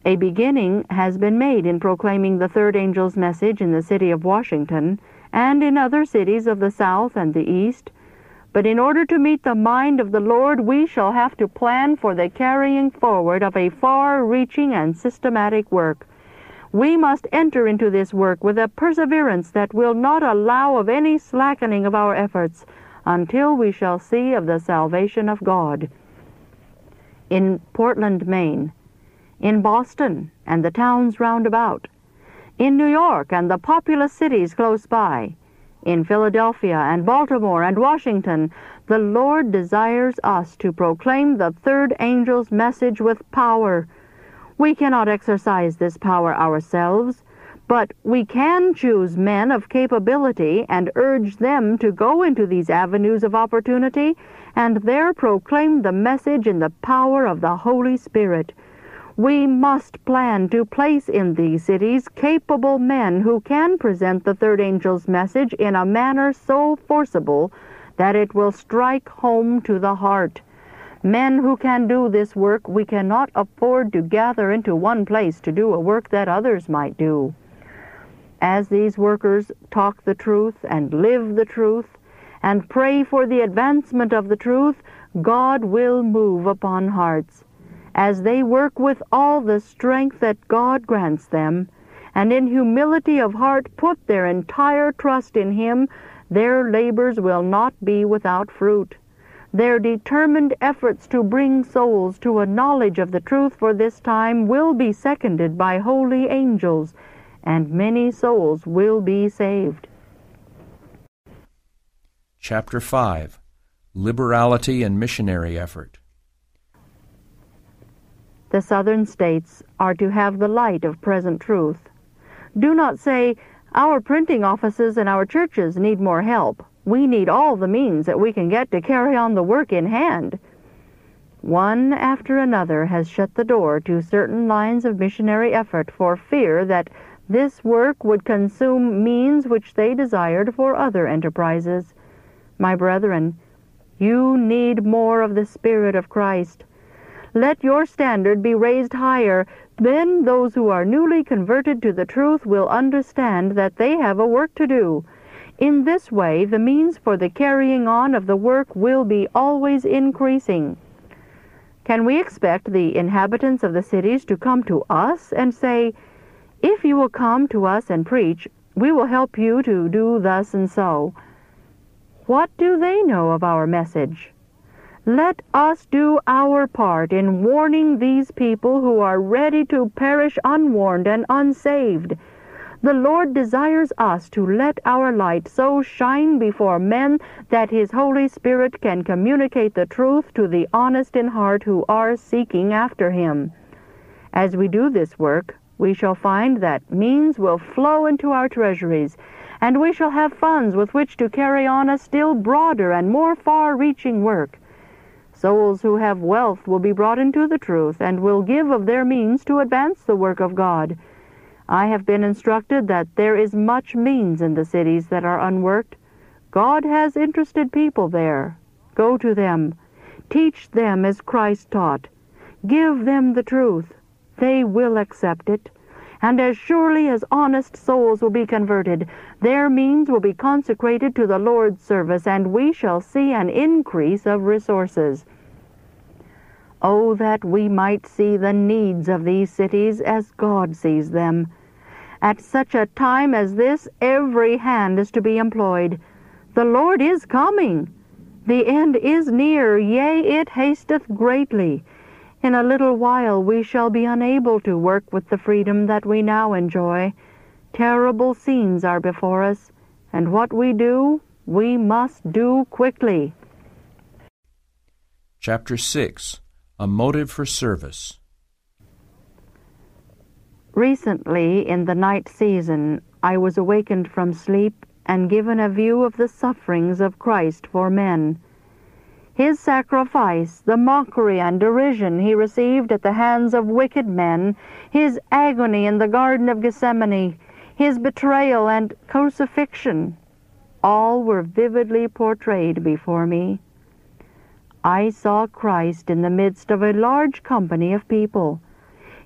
A beginning has been made in proclaiming the third angel's message in the city of Washington and in other cities of the South and the East. But in order to meet the mind of the Lord, we shall have to plan for the carrying forward of a far-reaching and systematic work. We must enter into this work with a perseverance that will not allow of any slackening of our efforts until we shall see of the salvation of God. In Portland, Maine, in Boston and the towns round about, in New York and the populous cities close by, in Philadelphia and Baltimore and Washington, the Lord desires us to proclaim the third angel's message with power. We cannot exercise this power ourselves, but we can choose men of capability and urge them to go into these avenues of opportunity and there proclaim the message in the power of the Holy Spirit. We must plan to place in these cities capable men who can present the third angel's message in a manner so forcible that it will strike home to the heart. Men who can do this work we cannot afford to gather into one place to do a work that others might do. As these workers talk the truth and live the truth and pray for the advancement of the truth, God will move upon hearts. As they work with all the strength that God grants them, and in humility of heart put their entire trust in Him, their labors will not be without fruit. Their determined efforts to bring souls to a knowledge of the truth for this time will be seconded by holy angels, and many souls will be saved. Chapter 5. Liberality and Missionary Effort. The Southern states are to have the light of present truth. Do not say, our printing offices and our churches need more help. We need all the means that we can get to carry on the work in hand. One after another has shut the door to certain lines of missionary effort for fear that this work would consume means which they desired for other enterprises. My brethren, you need more of the Spirit of Christ. Let your standard be raised higher. Then those who are newly converted to the truth will understand that they have a work to do. In this way, the means for the carrying on of the work will be always increasing. Can we expect the inhabitants of the cities to come to us and say, if you will come to us and preach, we will help you to do thus and so? What do they know of our message? Let us do our part in warning these people who are ready to perish unwarned and unsaved. The Lord desires us to let our light so shine before men that His Holy Spirit can communicate the truth to the honest in heart who are seeking after Him. As we do this work, we shall find that means will flow into our treasuries, and we shall have funds with which to carry on a still broader and more far-reaching work. Souls who have wealth will be brought into the truth and will give of their means to advance the work of God. I have been instructed that there is much means in the cities that are unworked. God has interested people there. Go to them. Teach them as Christ taught. Give them the truth. They will accept it. And as surely as honest souls will be converted, their means will be consecrated to the Lord's service, and we shall see an increase of resources. Oh, that we might see the needs of these cities as God sees them. At such a time as this, every hand is to be employed. The Lord is coming. The end is near, yea, it hasteth greatly. In a little while we shall be unable to work with the freedom that we now enjoy. Terrible scenes are before us, and what we do, we must do quickly. Chapter 6. A Motive for Service. Recently, in the night season, I was awakened from sleep and given a view of the sufferings of Christ for men. His sacrifice, the mockery and derision He received at the hands of wicked men, His agony in the Garden of Gethsemane, His betrayal and crucifixion, all were vividly portrayed before me. I saw Christ in the midst of a large company of people.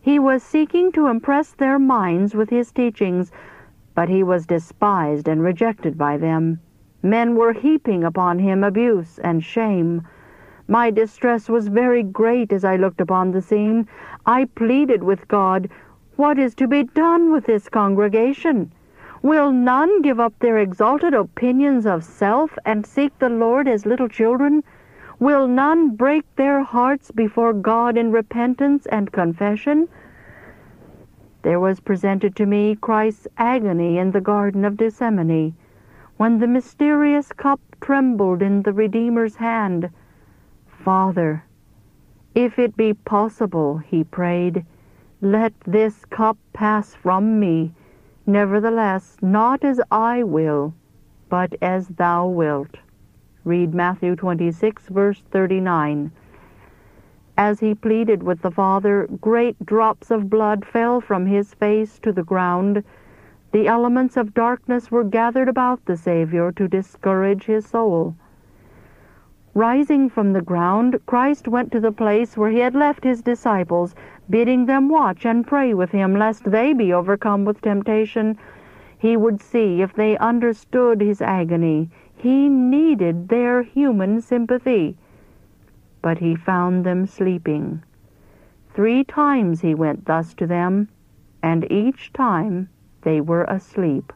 He was seeking to impress their minds with his teachings, but he was despised and rejected by them. Men were heaping upon him abuse and shame. My distress was very great as I looked upon the scene. I pleaded with God, "What is to be done with this congregation? Will none give up their exalted opinions of self and seek the Lord as little children? Will none break their hearts before God in repentance and confession?" There was presented to me Christ's agony in the Garden of Gethsemane, when the mysterious cup trembled in the Redeemer's hand. "Father, if it be possible," he prayed, "let this cup pass from me. Nevertheless, not as I will, but as thou wilt." Read Matthew 26, verse 39. As he pleaded with the Father, great drops of blood fell from his face to the ground. The elements of darkness were gathered about the Savior to discourage his soul. Rising from the ground, Christ went to the place where he had left his disciples, bidding them watch and pray with him, lest they be overcome with temptation. He would see if they understood his agony. He needed their human sympathy. But he found them sleeping. 3 times he went thus to them, and each time they were asleep.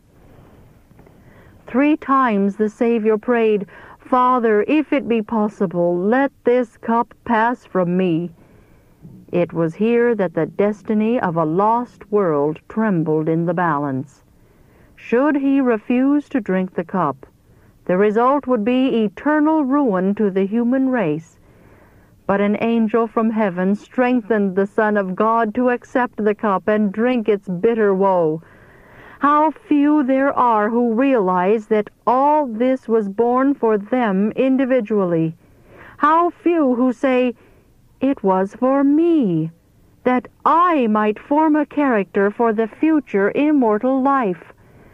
3 times the Savior prayed, "Father, if it be possible, let this cup pass from me." It was here that the destiny of a lost world trembled in the balance. Should he refuse to drink the cup, the result would be eternal ruin to the human race. But an angel from heaven strengthened the Son of God to accept the cup and drink its bitter woe. How few there are who realize that all this was born for them individually. How few who say, "It was for me, that I might form a character for the future immortal life."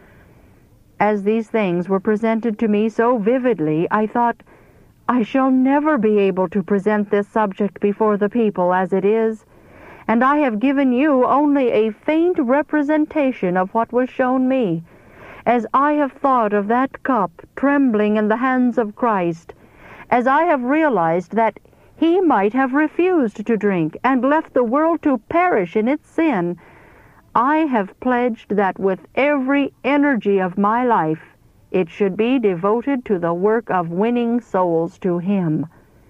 As these things were presented to me so vividly, I thought, I shall never be able to present this subject before the people as it is, and I have given you only a faint representation of what was shown me, as I have thought of that cup trembling in the hands of Christ, as I have realized that he might have refused to drink and left the world to perish in its sin. I have pledged that with every energy of my life it should be devoted to the work of winning souls to him.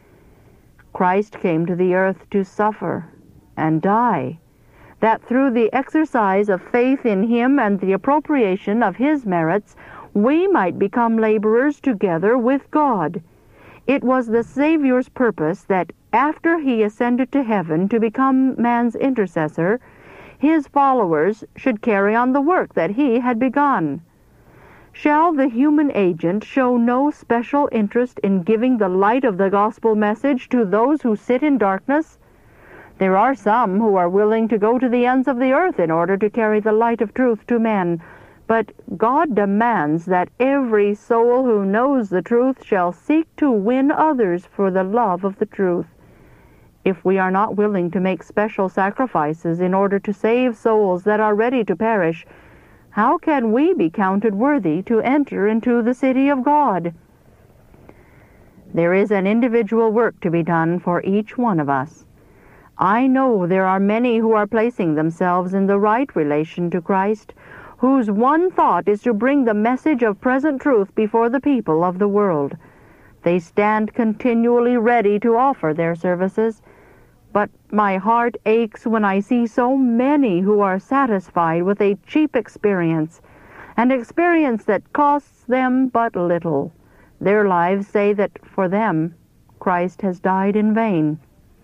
Christ came to the earth to suffer and die, that through the exercise of faith in him and the appropriation of his merits, we might become laborers together with God. It was the Savior's purpose that after he ascended to heaven to become man's intercessor, his followers should carry on the work that he had begun. Shall the human agent show no special interest in giving the light of the gospel message to those who sit in darkness? There are some who are willing to go to the ends of the earth in order to carry the light of truth to men, but God demands that every soul who knows the truth shall seek to win others for the love of the truth. If we are not willing to make special sacrifices in order to save souls that are ready to perish, how can we be counted worthy to enter into the city of God? There is an individual work to be done for each one of us. I know there are many who are placing themselves in the right relation to Christ, whose one thought is to bring the message of present truth before the people of the world. They stand continually ready to offer their services, but my heart aches when I see so many who are satisfied with a cheap experience, an experience that costs them but little. Their lives say that for them, Christ has died in vain.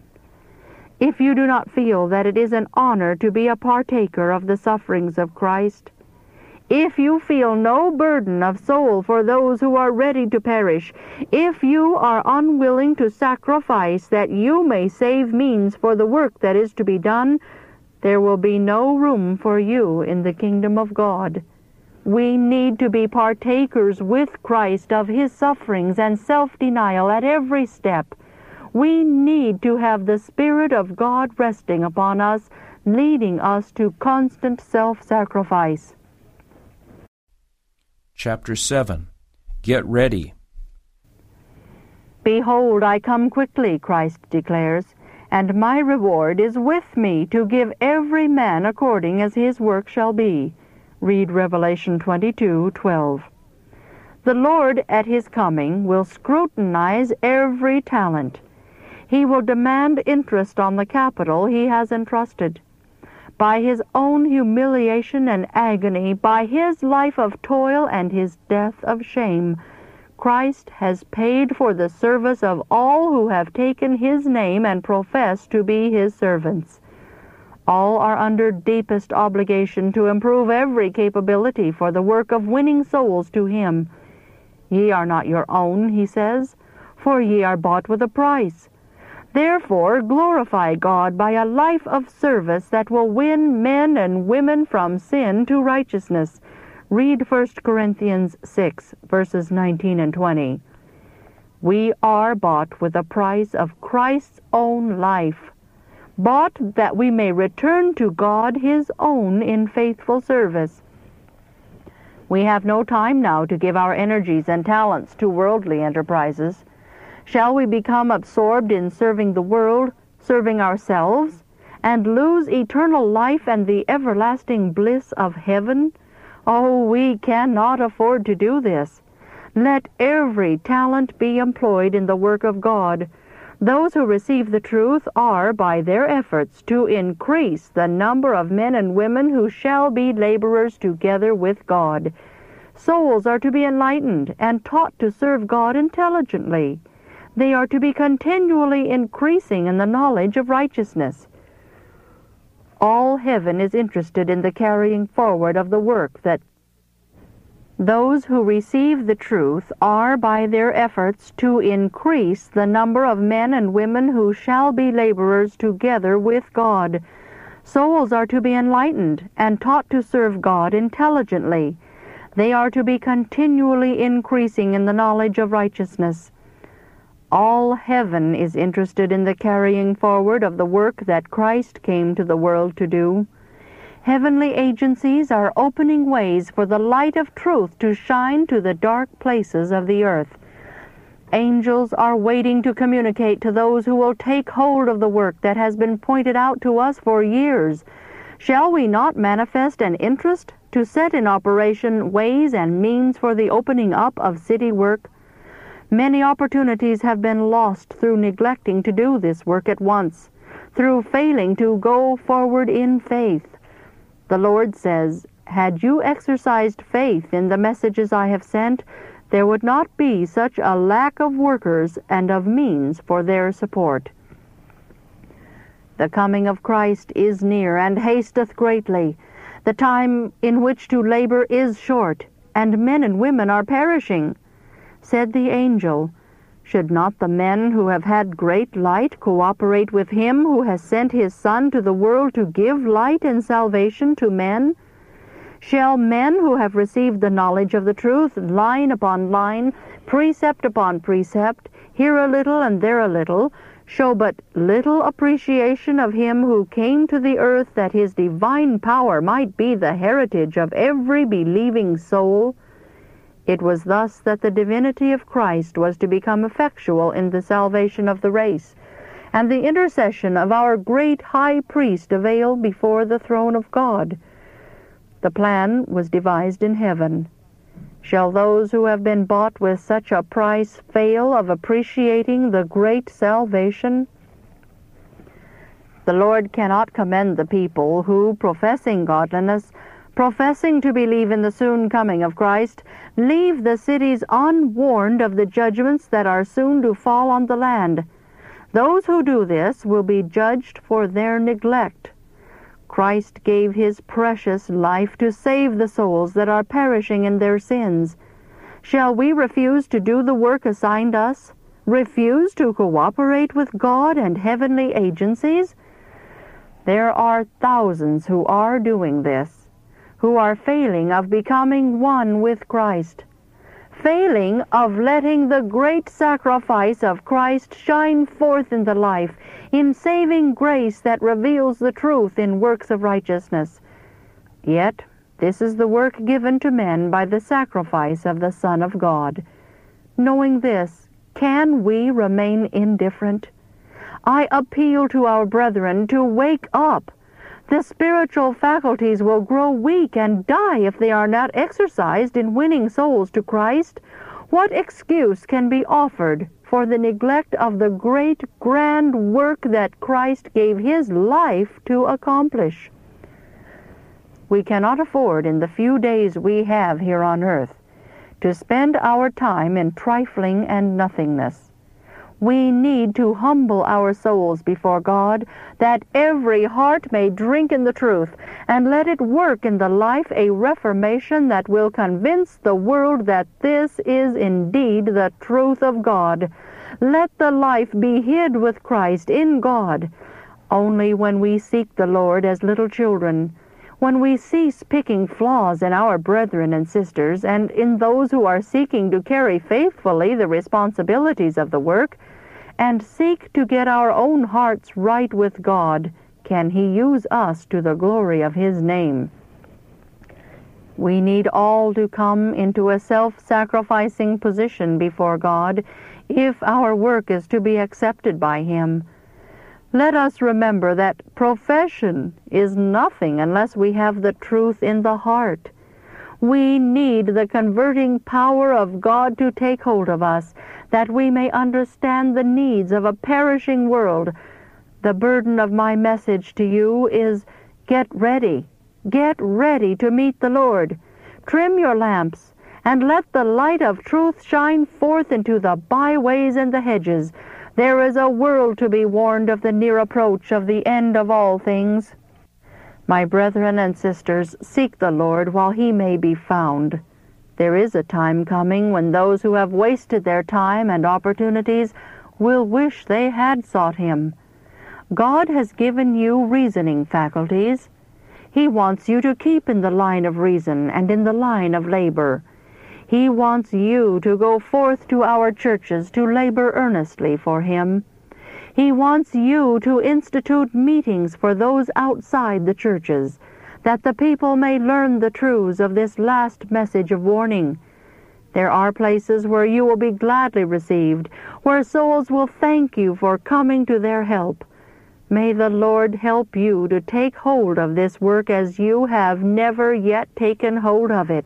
If you do not feel that it is an honor to be a partaker of the sufferings of Christ, if you feel no burden of soul for those who are ready to perish, if you are unwilling to sacrifice that you may save means for the work that is to be done, there will be no room for you in the kingdom of God. We need to be partakers with Christ of his sufferings and self-denial at every step. We need to have the Spirit of God resting upon us, leading us to constant self-sacrifice. Chapter 7. Get ready. Behold, I come quickly, Christ declares, and my reward is with me to give every man according as his work shall be. Read Revelation 22:12. The Lord at his coming will scrutinize every talent. He will demand interest on the capital he has entrusted. By his own humiliation and agony, by his life of toil and his death of shame, Christ has paid for the service of all who have taken his name and profess to be his servants. All are under deepest obligation to improve every capability for the work of winning souls to him. Ye are not your own, he says, for ye are bought with a price. Therefore glorify God by a life of service that will win men and women from sin to righteousness. Read 1 Corinthians 6, verses 19 and 20. We are bought with the price of Christ's own life, bought that we may return to God his own in faithful service. We have no time now to give our energies and talents to worldly enterprises. Shall we become absorbed in serving the world, serving ourselves, and lose eternal life and the everlasting bliss of heaven? Oh, we cannot afford to do this. Let every talent be employed in the work of God. Those who receive the truth are, by their efforts, to increase the number of men and women who shall be laborers together with God. Souls are to be enlightened and taught to serve God intelligently. They are to be continually increasing in the knowledge of righteousness. All heaven is interested in the carrying forward of the work that those who receive the truth are, by their efforts, to increase the number of men and women who shall be laborers together with God. Souls are to be enlightened and taught to serve God intelligently. They are to be continually increasing in the knowledge of righteousness. All heaven is interested in the carrying forward of the work that Christ came to the world to do. Heavenly agencies are opening ways for the light of truth to shine to the dark places of the earth. Angels are waiting to communicate to those who will take hold of the work that has been pointed out to us for years. Shall we not manifest an interest to set in operation ways and means for the opening up of city work? Many opportunities have been lost through neglecting to do this work at once, through failing to go forward in faith. The Lord says, "Had you exercised faith in the messages I have sent, there would not be such a lack of workers and of means for their support." The coming of Christ is near and hasteth greatly. The time in which to labor is short, and men and women are perishing. Said the angel, "Should not the men who have had great light cooperate with him who has sent his Son to the world to give light and salvation to men? Shall men who have received the knowledge of the truth, line upon line, precept upon precept, here a little and there a little, show but little appreciation of him who came to the earth that his divine power might be the heritage of every believing soul?" It was thus that the divinity of Christ was to become effectual in the salvation of the race, and the intercession of our great high priest avail before the throne of God. The plan was devised in heaven. Shall those who have been bought with such a price fail of appreciating the great salvation? The Lord cannot commend the people who, professing godliness, professing to believe in the soon coming of Christ, leave the cities unwarned of the judgments that are soon to fall on the land. Those who do this will be judged for their neglect. Christ gave his precious life to save the souls that are perishing in their sins. Shall we refuse to do the work assigned us? Refuse to cooperate with God and heavenly agencies? There are thousands who are doing this, who are failing of becoming one with Christ. failing of letting the great sacrifice of Christ shine forth in the life, in saving grace that reveals the truth in works of righteousness. Yet this is the work given to men by the sacrifice of the Son of God. Knowing this, can we remain indifferent? I appeal to our brethren to wake up. The spiritual faculties will grow weak and die if they are not exercised in winning souls to Christ. What excuse can be offered for the neglect of the great, grand work that Christ gave his life to accomplish? We cannot afford, in the few days we have here on earth, to spend our time in trifling and nothingness. We need to humble our souls before God, that every heart may drink in the truth, and let it work in the life a reformation that will convince the world that this is indeed the truth of God. Let the life be hid with Christ in God. Only when we seek the Lord as little children, when we cease picking flaws in our brethren and sisters, and in those who are seeking to carry faithfully the responsibilities of the work, and seek to get our own hearts right with God, can he use us to the glory of his name. We need all to come into a self-sacrificing position before God if our work is to be accepted by him. Let us remember that profession is nothing unless we have the truth in the heart. We need the converting power of God to take hold of us, that we may understand the needs of a perishing world. The burden of my message to you is, get ready to meet the Lord. Trim your lamps, and let the light of truth shine forth into the byways and the hedges. There is a world to be warned of the near approach of the end of all things. My brethren and sisters, seek the Lord while he may be found. There is a time coming when those who have wasted their time and opportunities will wish they had sought him. God has given you reasoning faculties. He wants you to keep in the line of reason and in the line of labor. He wants you to go forth to our churches to labor earnestly for him. He wants you to institute meetings for those outside the churches, that the people may learn the truths of this last message of warning. There are places where you will be gladly received, where souls will thank you for coming to their help. May the Lord help you to take hold of this work as you have never yet taken hold of it.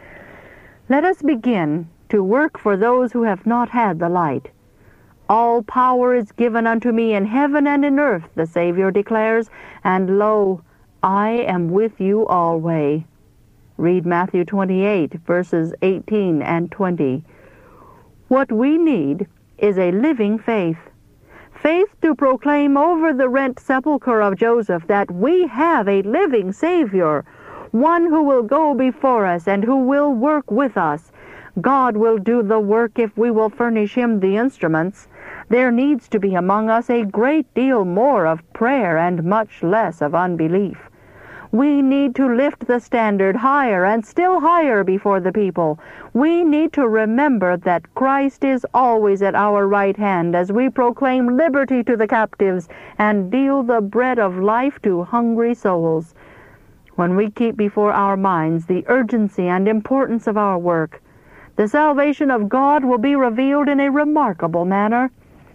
Let us begin to work for those who have not had the light. All power is given unto me in heaven and in earth, the Savior declares, and lo, I am with you alway. Read Matthew 28, verses 18 and 20. What we need is a living faith. Faith to proclaim over the rent sepulchre of Joseph that we have a living Savior, one who will go before us and who will work with us. God will do the work if we will furnish him the instruments. There needs to be among us a great deal more of prayer and much less of unbelief. We need to lift the standard higher and still higher before the people. We need to remember that Christ is always at our right hand as we proclaim liberty to the captives and deal the bread of life to hungry souls. When we keep before our minds the urgency and importance of our work, the salvation of God will be revealed in a remarkable manner.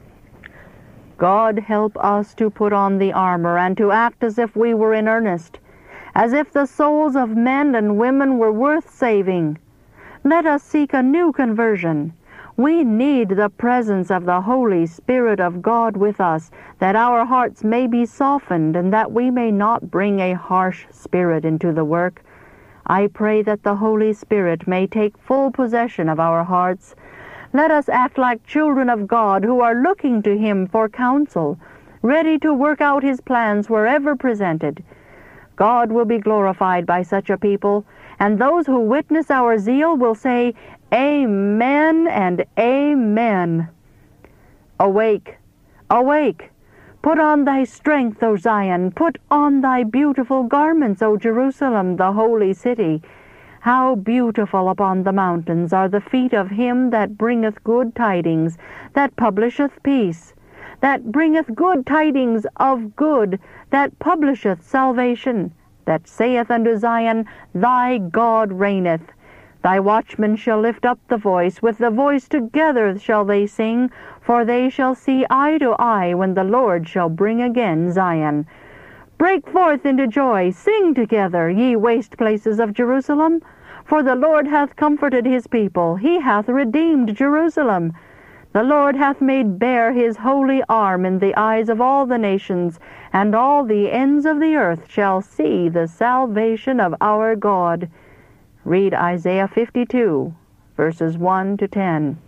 God help us to put on the armor and to act as if we were in earnest, as if the souls of men and women were worth saving. Let us seek a new conversion. We need the presence of the Holy Spirit of God with us, that our hearts may be softened and that we may not bring a harsh spirit into the work. I pray that the Holy Spirit may take full possession of our hearts. Let us act like children of God who are looking to him for counsel, ready to work out his plans wherever presented. God will be glorified by such a people, and those who witness our zeal will say, Amen and Amen. Awake, awake! Put on thy strength, O Zion! Put on thy beautiful garments, O Jerusalem, the holy city! How beautiful upon the mountains are the feet of him that bringeth good tidings, that publisheth peace, that bringeth good tidings of good, that publisheth salvation, that saith unto Zion, Thy God reigneth. Thy watchmen shall lift up the voice, with the voice together shall they sing, for they shall see eye to eye when the Lord shall bring again Zion. Break forth into joy, sing together, ye waste places of Jerusalem. For the Lord hath comforted his people, he hath redeemed Jerusalem. The Lord hath made bare his holy arm in the eyes of all the nations, and all the ends of the earth shall see the salvation of our God. Read Isaiah 52, verses 1 to 10.